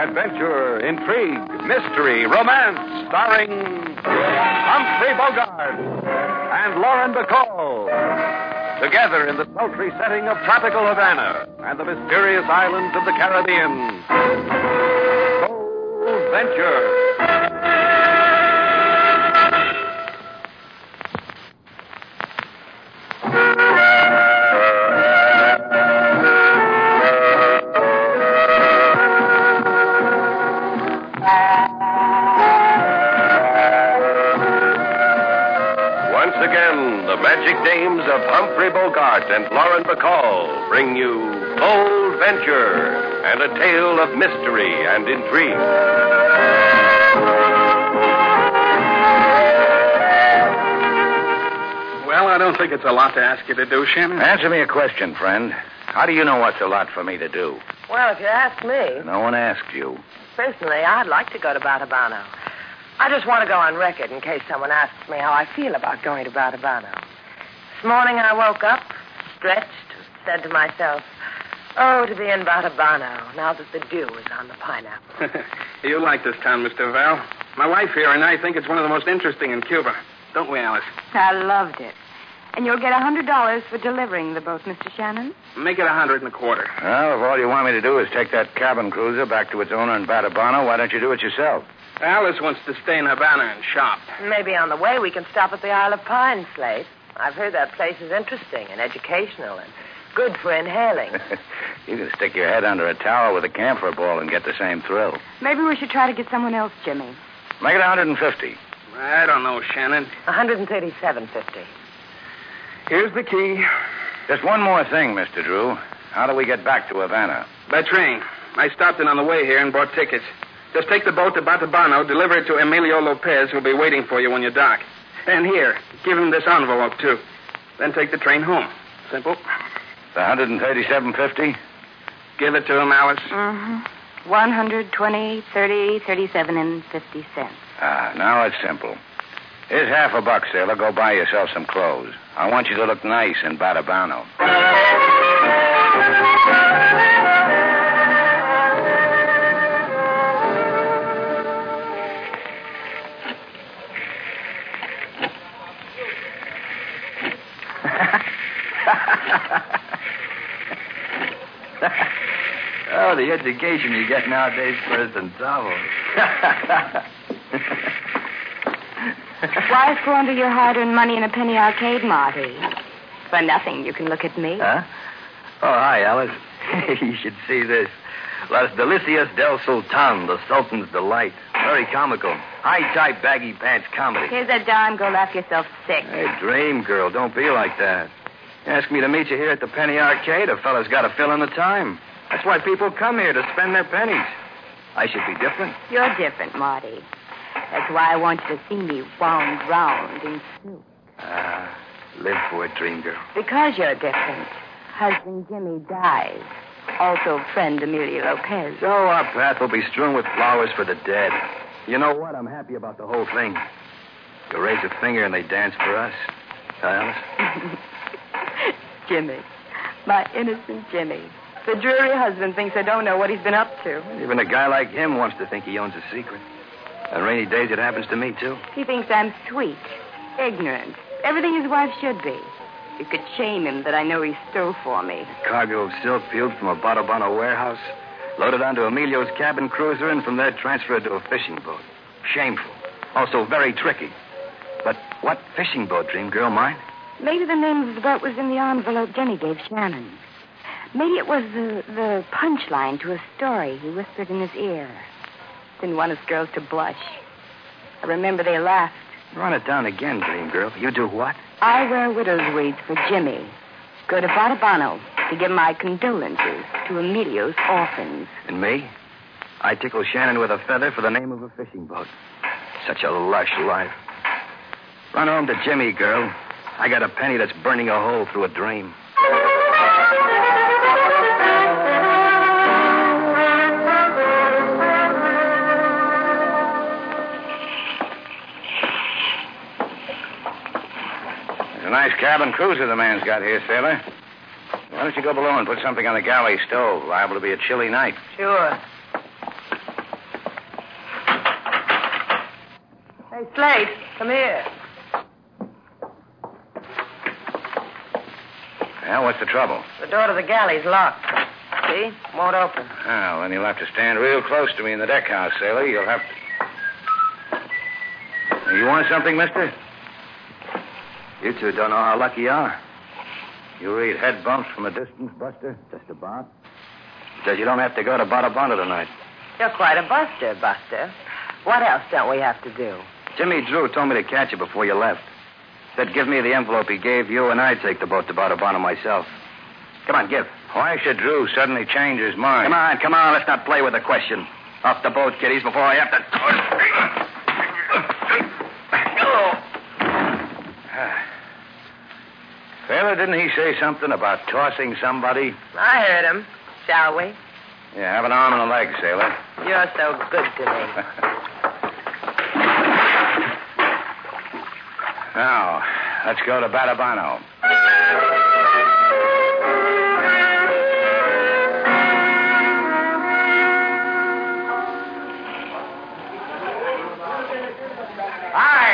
adventure, intrigue, mystery, romance, starring Humphrey Bogart and Lauren Bacall. Together in the sultry setting of tropical Havana and the mysterious islands of the Caribbean. Bold Venture. Magic Dames of Humphrey Bogart and Lauren Bacall bring you Bold Venture and a tale of mystery and intrigue. Well, I don't think it's a lot to ask you to do, Shannon. Answer me a question, friend. How do you know what's a lot for me to do? Well, if you ask me... No one asked you. Personally, I'd like to go to Batabano. I just want to go on record in case someone asks me how I feel about going to Batabano. This morning I woke up, stretched, said to myself, oh, to be in Batabano, now that the dew is on the pineapple. You like this town, Mr. Val. My wife here and I think it's one of the most interesting in Cuba. Don't we, Alice? I loved it. And you'll get $100 for delivering the boat, Mr. Shannon. Make it 125. Well, if all you want me to do is take that cabin cruiser back to its owner in Batabano, why don't you do it yourself? Alice wants to stay in Havana and shop. Maybe on the way we can stop at the Isle of Pine, Slate. I've heard that place is interesting and educational and good for inhaling. You can stick your head under a towel with a camphor ball and get the same thrill. Maybe we should try to get someone else, Jimmy. Make it 150. I don't know, Shannon. 137.50. Here's the key. Just one more thing, Mr. Drew. How do we get back to Havana? By train. I stopped in on the way here and bought tickets. Just take the boat to Batabano, deliver it to Emilio Lopez, who'll be waiting for you when you dock. And here, give him this envelope, too. Then take the train home. Simple. The 137.50? Give it to him, Alice. Mm-hmm. 120, 30, 37 and 50 cents. Now it's simple. Here's $50, sailor. Go buy yourself some clothes. I want you to look nice in Batabano. Oh, the education you get nowadays, President Bravo. Why squander your hard-earned money in a penny arcade, Marty? For nothing, you can look at me. Huh? Oh, hi, Alice. You should see this. Las Delicias del Sultan, the Sultan's Delight. Very comical. High-type baggy pants comedy. Here's a dime. Go laugh yourself sick. Hey, dream girl, don't be like that. You ask me to meet you here at the Penny Arcade, a fella's got to fill in the time. That's why people come here, to spend their pennies. I should be different. You're different, Marty. That's why I want you to see me wound round in silk. Live for it, dream girl. Because you're different. Husband Jimmy dies. Also, friend Emilio Lopez. So our path will be strewn with flowers for the dead. You know what? I'm happy about the whole thing. You raise a finger and they dance for us. Alice? Jimmy. My innocent Jimmy. The dreary husband thinks I don't know what he's been up to. Even a guy like him wants to think he owns a secret. On rainy days, it happens to me, too. He thinks I'm sweet, ignorant, everything his wife should be. You could shame him that I know he stole for me. A cargo of silk peeled from a Batabano warehouse, loaded onto Emilio's cabin cruiser, and from there transferred to a fishing boat. Shameful. Also very tricky. But what fishing boat, dream girl, mine? Maybe the name of the boat was in the envelope Jenny gave Shannon. Maybe it was the punchline to a story he whispered in his ear. Didn't want his girls to blush. I remember they laughed. Run it down again, dream girl. You do what? I wear widow's weeds for Jimmy. Go to Batabano to give my condolences to Emilio's orphans. And me? I tickle Shannon with a feather for the name of a fishing boat. Such a lush life. Run home to Jimmy, girl. I got a penny that's burning a hole through a dream. A nice cabin cruiser the man's got here, sailor. Why don't you go below and put something on the galley stove? Liable to be a chilly night. Sure. Hey, Slate, come here. Well, what's the trouble? The door to the galley's locked. See? Won't open. Well, then you'll have to stand real close to me in the deck house, sailor. You'll have to... You want something, mister? You two don't know how lucky you are. You read head bumps from a distance, Buster? Just about. Because you don't have to go to Bada Banda tonight. You're quite a buster, Buster. What else don't we have to do? Jimmy Drew told me to catch you before you left. Said give me the envelope he gave you, and I'd take the boat to Bada Banda myself. Come on, give. Why should Drew suddenly change his mind? Come on. Let's not play with the question. Off the boat, kiddies, before I have to... Sailor, didn't he say something about tossing somebody? I heard him. Shall we? Yeah, have an arm and a leg, sailor. You're so good to me. Now, let's go to Batabano. Hi!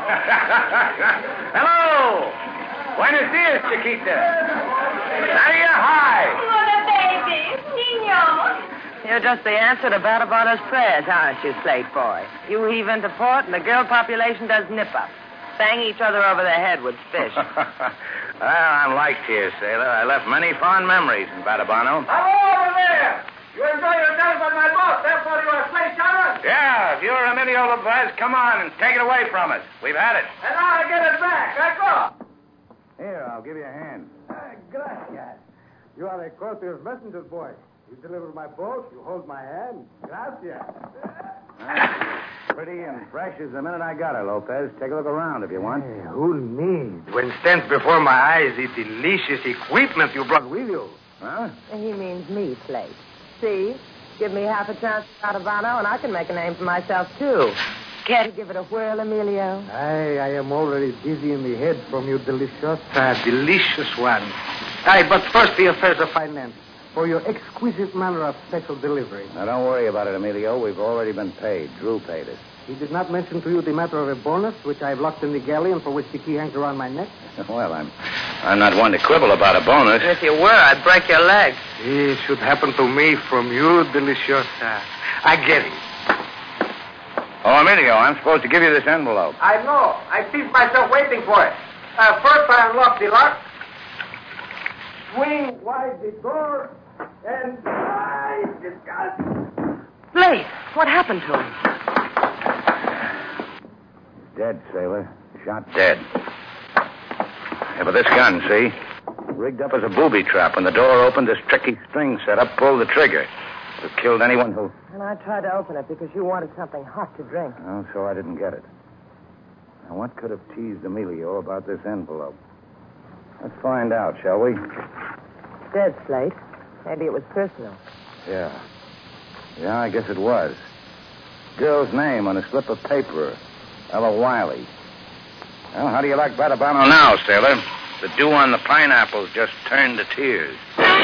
Hello! Buenos dias, Chiquita. Nadia, hi! Hola, baby. Niño. You're just the answer to Batabano's prayers, aren't you, Slate boy? You heave into port, and the girl population does nip-up. Bang each other over the head with fish. Well, I'm liked here, sailor. I left many fond memories in Batabano. Hello over there! You enjoy yourself on my boat, therefore you are slave showers? Yeah, if you're Emilio Lopez, come on and take it away from us. We've had it. And now I get it back. I go. Here, I'll give you a hand. Gracias. You are a courteous messenger boy. You deliver my boat, you hold my hand. Gracias. Pretty and fresh as the minute I got her, Lopez. Take a look around if you want. Hey, who needs? When stands before my eyes the delicious equipment you brought with you. Huh? He means me, Slate. See? Give me half a chance at Batabano, and I can make a name for myself, too. Care to give it a whirl, Emilio? I am already dizzy in the head from your delicious one. But first the affairs of finance. For your exquisite manner of special delivery. Now, don't worry about it, Emilio. We've already been paid. Drew paid us. He did not mention to you the matter of a bonus, which I've locked in the galley and for which the key hangs around my neck? Well, I'm not one to quibble about a bonus. If you were, I'd break your leg. It should happen to me from you, delicious. I get it. Oh, Emilio, I'm supposed to give you this envelope. I know. I see myself waiting for it. First I unlock the lock, swing wide the door, and I discuss. Slate, what happened to him? Dead, sailor. Shot dead. Yeah, but this gun, see? Rigged up as a booby trap. When the door opened, this tricky string set up pulled the trigger. It killed anyone who... And I tried to open it because you wanted something hot to drink. Oh, so I didn't get it. Now, what could have teased Emilio about this envelope? Let's find out, shall we? Dead, Slate. Maybe it was personal. Yeah. Yeah, I guess it was. Girl's name on a slip of paper. Ella Wiley. Well, how do you like Batabano now, sailor? The dew on the pineapples just turned to tears.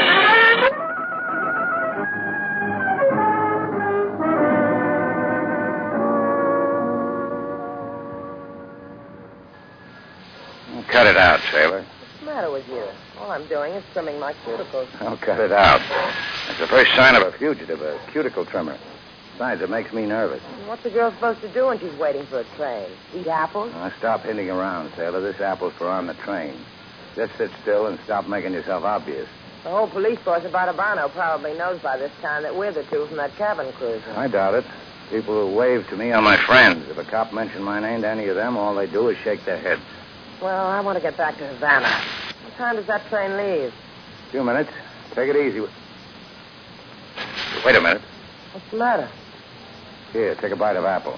Cut it out, sailor. What's the matter with you? All I'm doing is trimming my cuticles. Oh, cut it out. That's the first sign of a fugitive, a cuticle trimmer. Besides, it makes me nervous. What's a girl supposed to do when she's waiting for a train? Eat apples? Now, stop hinting around, sailor. This apple's for on the train. Just sit still and stop making yourself obvious. The whole police force of Batabano probably knows by this time that we're the two from that cabin cruiser. I doubt it. People who wave to me are my friends. If a cop mentioned my name to any of them, all they do is shake their heads. Well, I want to get back to Havana. What time does that train leave? A few minutes. Take it easy. Wait a minute. What's the matter? Here, take a bite of apple.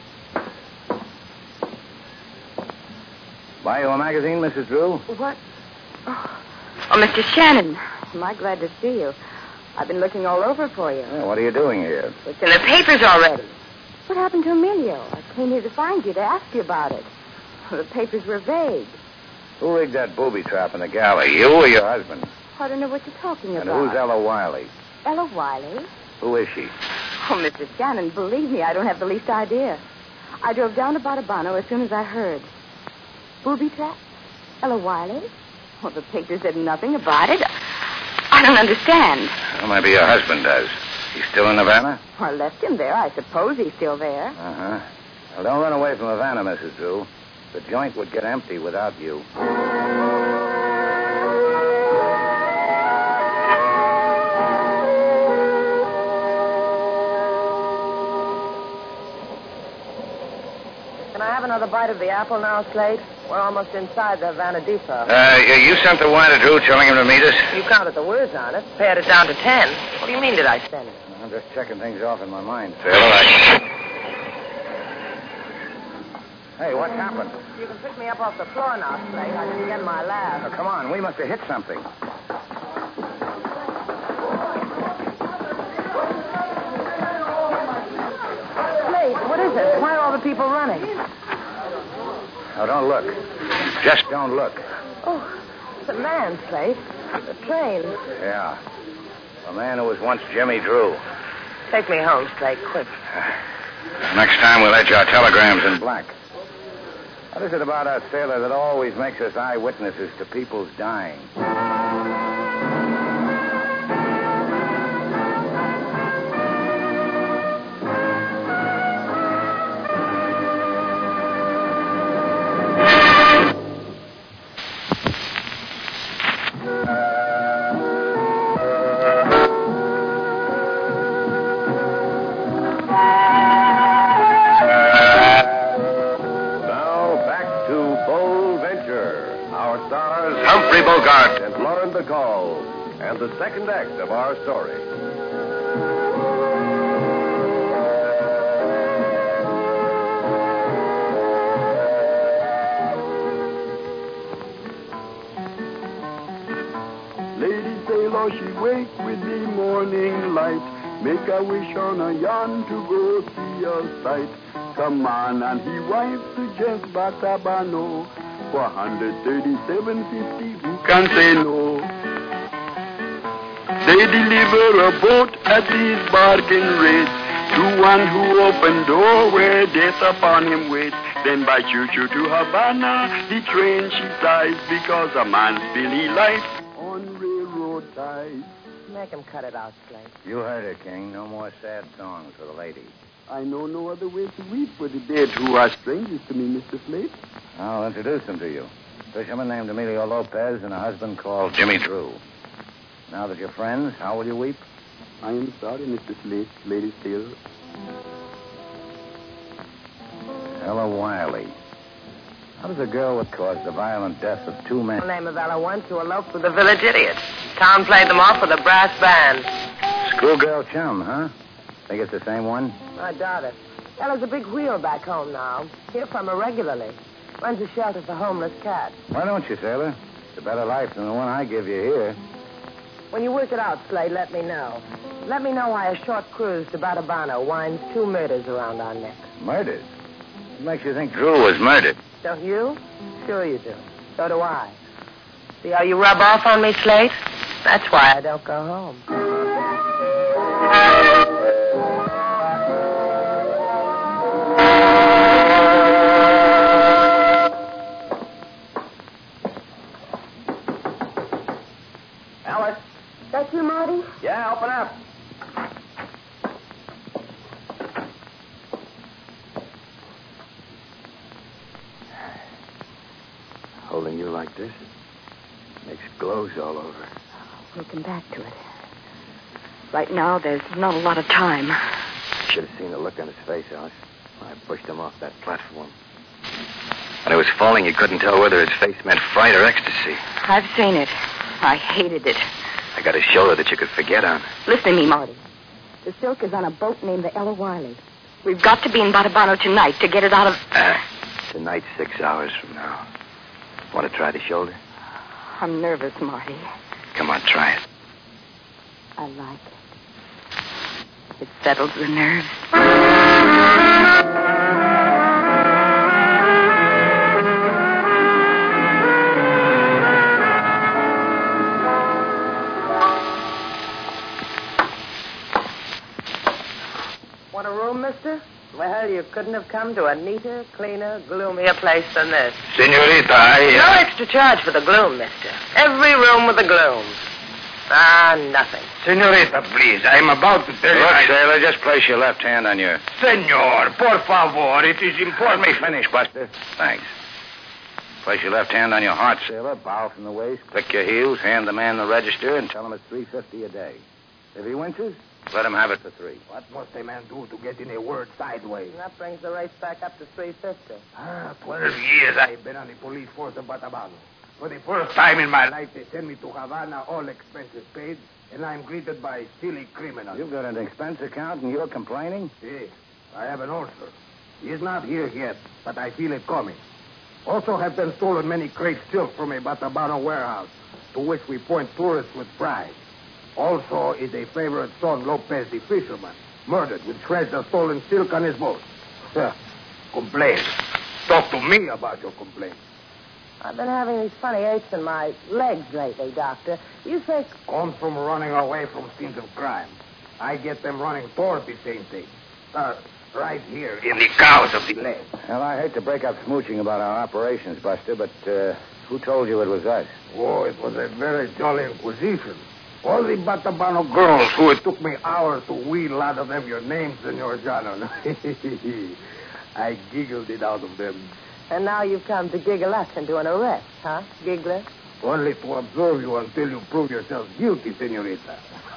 Buy you a magazine, Mrs. Drew? What? Oh, Mr. Shannon. Am I glad to see you? I've been looking all over for you. Yeah, what are you doing here? It's in the papers already. What happened to Emilio? I came here to find you, to ask you about it. The papers were vague. Who rigged that booby trap in the galley? You or your husband? I don't know what you're talking And about. who's Ella Wiley? Ella Wiley? Who is she? Oh, Mr. Shannon, believe me, I don't have the least idea. I drove down to Bartabano as soon as I heard. Booby trap? Ella Wiley? Well, the paper said nothing about it. I don't understand. Well, maybe your husband does. He's still in Havana? I left him there. I suppose he's still there. Uh-huh. Well, don't run away from Havana, Mrs. Drew. The joint would get empty without you. Can I have another bite of the apple now, Slate? We're almost inside the Havana Depot. You sent the wire to Drew telling him to meet us? You counted the words on it, pared it down to 10. What do you mean, did I send it? I'm just checking things off in my mind, Sailor. Hey, what happened? You can pick me up off the floor now, Slate. I didn't get my laugh. Now, come on, we must have hit something. Slate, what is it? Why are all the people running? Now, don't look. Just don't look. Oh, it's a man, Slate. The train. Yeah. A man who was once Jimmy Drew. Take me home, Slate, quick. Next time we'll edge our telegrams in black. What is it about us, Sailor, that always makes us eyewitnesses to people's dying? Humphrey Bogart and Lauren Bacall, and the second act of our story. Lady Sailor, she wake with the morning light, make a wish on a yarn to go see a sight. Come on, and he wife suggests Bartabano. For 137.50, who can say no? They deliver a boat at this bargain rate to one who opened door where death upon him wait. Then by choo-choo to Havana, the train she flies because a man's Billy life on railroad ties. Make him cut it out, Slate. You heard it, King. No more sad songs for the lady. I know no other way to weep for the dead who are strangers to me, Mr. Slate. I'll introduce them to you. Fisherman named Emilio Lopez and a husband called Jimmy Drew. Now that you're friends, how will you weep? I am sorry, Mr. Slate, Lady Sailor. Ella Wiley. How does a girl that caused the violent death of two men... The name of Ella went to elope with the village idiot. Town played them off with a brass band. Schoolgirl chum, huh? Think it's the same one? I doubt it. Ella's a big wheel back home now. Hear from her regularly. Runs a shelter for homeless cats. Why don't you, Sailor? It's a better life than the one I give you here. When you work it out, Slade, let me know. Let me know why a short cruise to Bartabano winds 2 murders around our necks. Murders? What makes you think Drew was murdered? Don't you? Sure you do. So do I. See how you rub off on me, Slate? That's why I don't go home. Alice? That's you, Marty? Yeah, open up. Holding you like this makes glows all over. We'll come back to it. Right now, there's not a lot of time. Should have seen the look on his face, Alice. I pushed him off that platform. When he was falling, you couldn't tell whether his face meant fright or ecstasy. I've seen it. I hated it. I got a shoulder that you could forget on. Listen to me, Marty. The Silk is on a boat named the Ella Wiley. We've got to be in Bartabano tonight to get it out of... Tonight's 6 hours from now. Want to try the shoulder? I'm nervous, Marty. Come on, try it. I like it. It settles the nerves. Want a room, mister? Well, you couldn't have come to a neater, cleaner, gloomier place than this. Senorita, No extra charge for the gloom, mister. Every room with the gloom. Nothing. Senorita, please. I'm about to tell you... Look, sailor, just place your left hand on your... Senor, por favor, it is important. Let me finish, Buster. Thanks. Place your left hand on your heart, sailor. Bow from the waist. Click your heels. Hand the man the register and tell him it's $3.50 a day. If he winches, let him have it for $3. What must a man do to get in a word sideways? That brings the race back up to $3.50. 12 years I've been on the police force of Batabano. For the first time in my life, they send me to Havana, all expenses paid, and I'm greeted by silly criminals. You've got an expense account and you're complaining? Yes, I have an ulcer. He is not here yet, but I feel it coming. Also have been stolen many crates silk from a Batabano warehouse, to which we point tourists with pride. Also is a favorite son, Lopez the fisherman, murdered with shreds of stolen silk on his boat. Complain. Talk to me about your complaint. I've been having these funny aches in my legs lately, Doctor. You think... Come from running away from scenes of crime. I get them running toward the same thing. Right here in the cows of the leg. Well, I hate to break up smooching about our operations, Buster, but who told you it was us? Oh, it was a very jolly inquisition. All the Batabano girls who it took me hours to wheedle out of them your names, Senor Johnson. I giggled it out of them. And now you've come to giggle us into an arrest, huh, giggler? Only to observe you until you prove yourself guilty, senorita.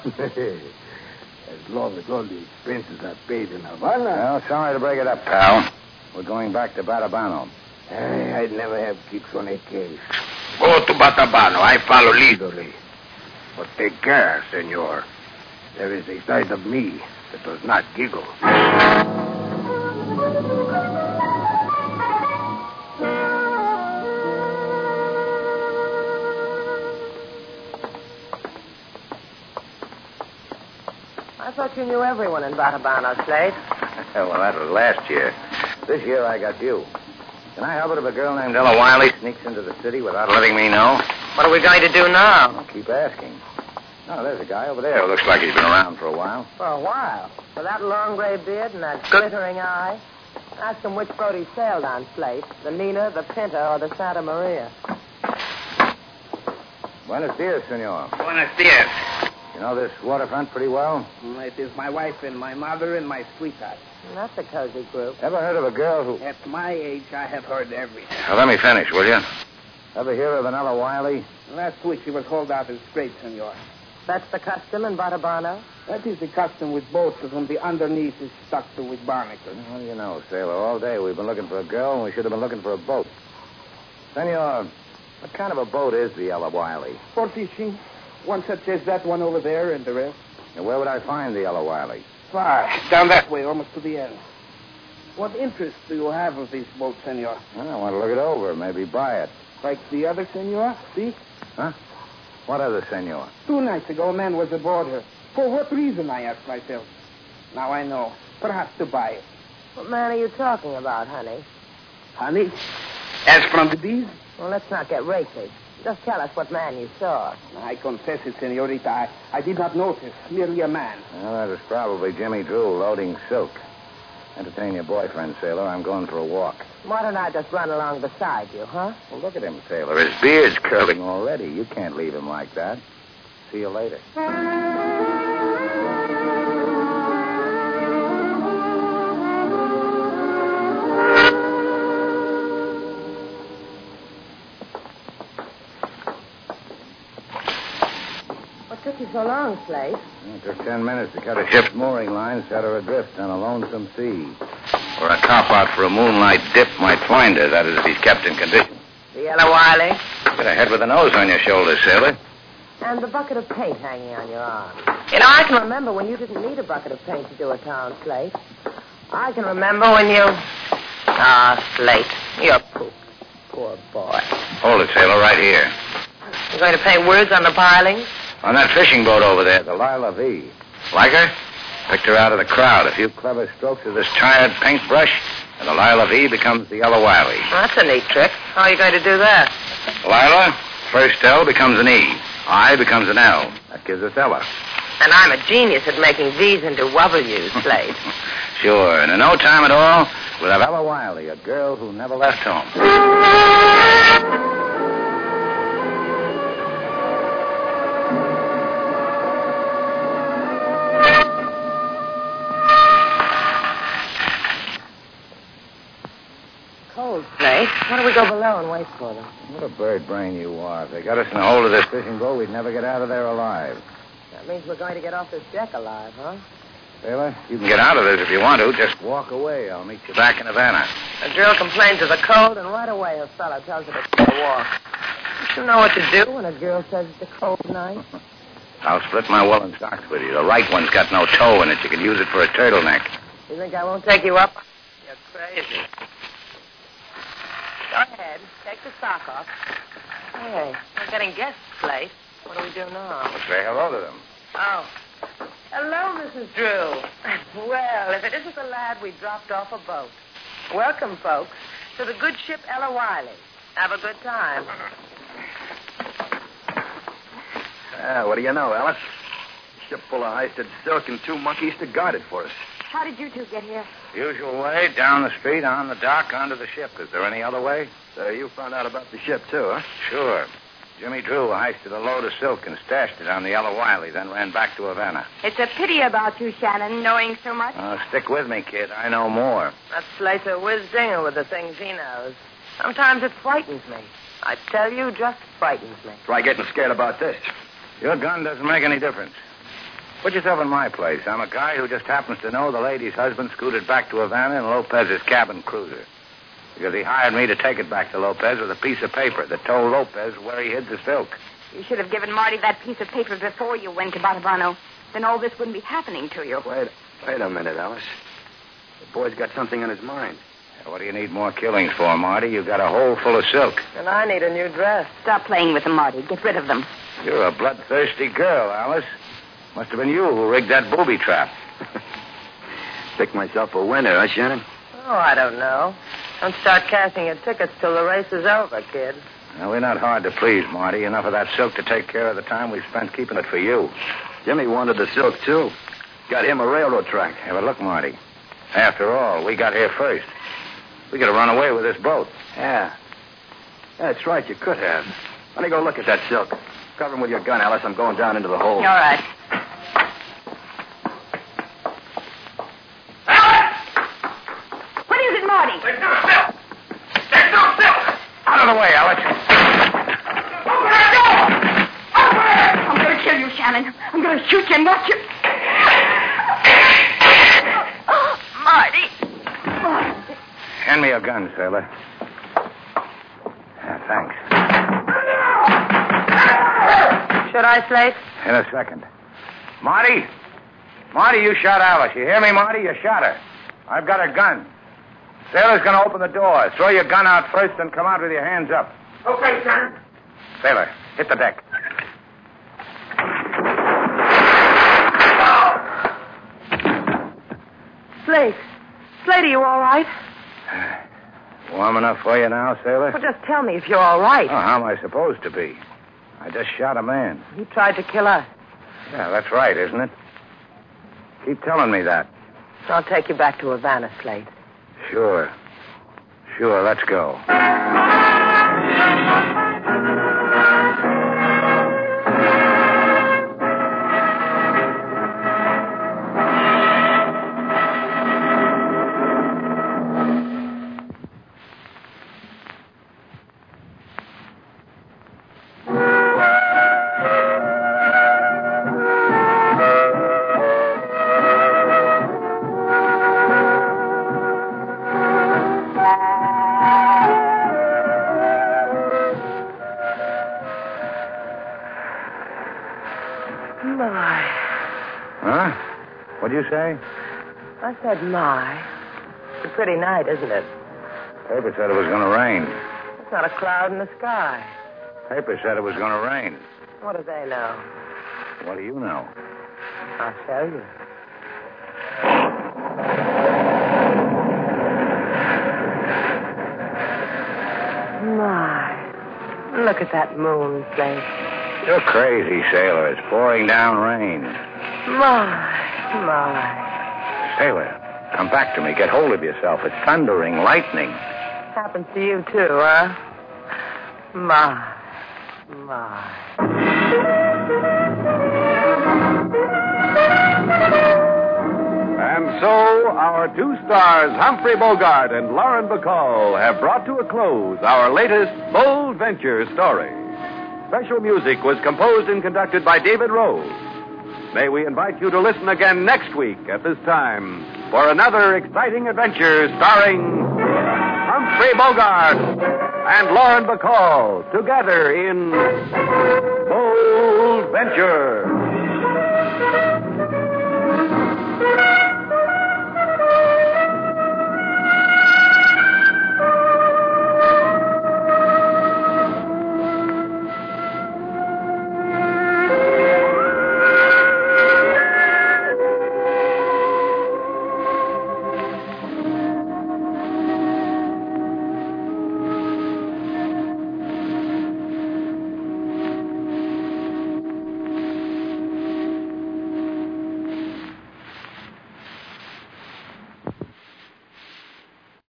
As long as all the expenses are paid in Havana. Well, sorry to break it up, pal. We're going back to Batabano. I'd never have kicks on a case. Go to Batabano. I follow legally. But take care, senor. There is a side of me that does not giggle. I thought you knew everyone in Batabano, Slade. Well, that was last year. This year I got you. Can I help it if a girl named Ella Wiley sneaks into the city without letting me know? What are we going to do now? I'll keep asking. Oh, there's a guy over there who looks like he's been around for a while. For a while? With that long gray beard and that glittering eye? Ask him which boat he sailed on, Slate. The Nina, the Pinta, or the Santa Maria. Buenos dias, senor. Buenos dias. You know this waterfront pretty well? It is my wife and my mother and my sweetheart. That's a cozy group. Ever heard of a girl who... At my age, I have heard everything. Well, let me finish, will you? Ever hear of an Ella Wiley? Last week, she was hauled out as straight, senor. That's the custom in Batabano? That is the custom with boats when the underneath is stuck to with barnacles. What do you know, sailor? All day we've been looking for a girl, and we should have been looking for a boat. Senor, what kind of a boat is the Ella Wiley? For fishing. One such as that one over there and the rest. And where would I find the Ella Wiley? Far. Down that way, almost to the end. What interest do you have of this boat, senor? Well, I want to look it over, maybe buy it. Like the other, senor? See? Huh? What other senor? 2 nights ago, a man was aboard her. For what reason, I asked myself. Now I know. Perhaps to buy it. What man are you talking about, honey? Honey? As from the bees? Well, let's not get racy. Just tell us what man you saw. I confess it, senorita. I did not notice. Merely a man. Well, that was probably Jimmy Drew loading silk. Entertain your boyfriend, sailor. I'm going for a walk. Why don't I just run along beside you, huh? Well, look at him, sailor. His beard's curling already. You can't leave him like that. See you later. What took you so long, Slate? It took 10 minutes to cut a ship's mooring line, set her adrift on a lonesome sea. Or a cop-out for a moonlight dip might find her. That is, if he's kept in condition. The Ella Wiley? Got a head with a nose on your shoulders, sailor. And the bucket of paint hanging on your arm. You know, I can remember when you didn't need a bucket of paint to do a town, Slate. I can remember when you... Slate, you're pooped. Poor boy. Hold it, sailor, right here. You going to paint words on the pilings? On that fishing boat over there, the Lila V. Like her? Picked her out of the crowd. A few clever strokes of this tired paintbrush, and the Lila V becomes the Ella Wiley. That's a neat trick. How are you going to do that? Lila, first L becomes an E. I becomes an L. That gives us Ella. And I'm a genius at making V's into W's, Slade. Sure, and in no time at all, we'll have Ella Wiley, a girl who never left home. Cold, Slate. Why don't we go below and wait for them? What a bird brain you are. If they got us in the hold of this fishing boat, we'd never get out of there alive. That means we're going to get off this deck alive, huh? Sailor, you can get out of this if you want to. Just walk away. I'll meet you back in Havana. The girl complains of the cold, and right away her fellow tells her to take a walk. Don't you know what to do when a girl says it's a cold night? I'll split my woolen socks with you. The right one's got no toe in it. You can use it for a turtleneck. You think I won't take you up? You're crazy. Go ahead. Take the sock off. Hey, we're getting guests, Slate. What do we do now? We'll say hello to them. Oh. Hello, Mrs. Drew. Well, if it isn't the lad we dropped off a boat. Welcome, folks, to the good ship Ella Wiley. Have a good time. What do you know, Alice? A ship full of heisted silk and 2 monkeys to guard it for us. How did you two get here? Usual way, down the street, on the dock, onto the ship. Is there any other way? So you found out about the ship, too, huh? Sure. Jimmy Drew heisted a load of silk and stashed it on the Ella Wiley, then ran back to Havana. It's a pity about you, Shannon, knowing so much. Stick with me, kid. I know more. That Slate's a whiz-dinger with the things he knows. Sometimes it frightens me. I tell you, just frightens me. Try getting scared about this. Your gun doesn't make any difference. Put yourself in my place. I'm a guy who just happens to know the lady's husband scooted back to Havana in Lopez's cabin cruiser. Because he hired me to take it back to Lopez with a piece of paper that told Lopez where he hid the silk. You should have given Marty that piece of paper before you went to Batabano. Then all this wouldn't be happening to you. Wait a minute, Alice. The boy's got something on his mind. What do you need more killings for, Marty? You've got a hole full of silk. And I need a new dress. Stop playing with them, Marty. Get rid of them. You're a bloodthirsty girl, Alice. Must have been you who rigged that booby trap. Pick myself a winner, huh, Shannon? Oh, I don't know. Don't start cashing your tickets till the race is over, kid. Now, we're not hard to please, Marty. Enough of that silk to take care of the time we've spent keeping it for you. Jimmy wanted the silk, too. Got him a railroad track. Yeah, but look, Marty. After all, we got here first. We could have run away with this boat. Yeah. That's right, you could have. Let me go look at that silk. Cover him with your gun, Alice. I'm going down into the hole. All right. What is it, Marty? There's no silk! There's no silk! Out of the way, Alex. I'm going to kill you, Shannon. I'm going to shoot you and watch you. Marty. Hand me your gun, sailor. Yeah, thanks. Should I, Slate? In a second. Marty! Marty, you shot Alice. You hear me, Marty? You shot her. I've got her gun. Sailor's going to open the door. Throw your gun out first and come out with your hands up. Okay, sir. Sailor, hit the deck. Slate. Slate, are you all right? Warm enough for you now, sailor? Well, just tell me if you're all right. Oh, how am I supposed to be? I just shot a man. He tried to kill us. Yeah, that's right, isn't it? Keep telling me that. I'll take you back to Havana, Slate. Sure. Sure, let's go. What'd you say? I said, my. It's a pretty night, isn't it? Paper said it was going to rain. There's not a cloud in the sky. Paper said it was going to rain. What do they know? What do you know? I'll tell you. My. Look at that moon, Slate. You're crazy, sailor. It's pouring down rain. My. Sailor, Come back to me. Get hold of yourself. It's thundering, lightning. Happens to you, too, huh? My. And so, our two stars, Humphrey Bogart and Lauren Bacall, have brought to a close our latest Bold Venture story. Special music was composed and conducted by David Rose. May we invite you to listen again next week at this time for another exciting adventure starring Humphrey Bogart and Lauren Bacall together in Bold Venture.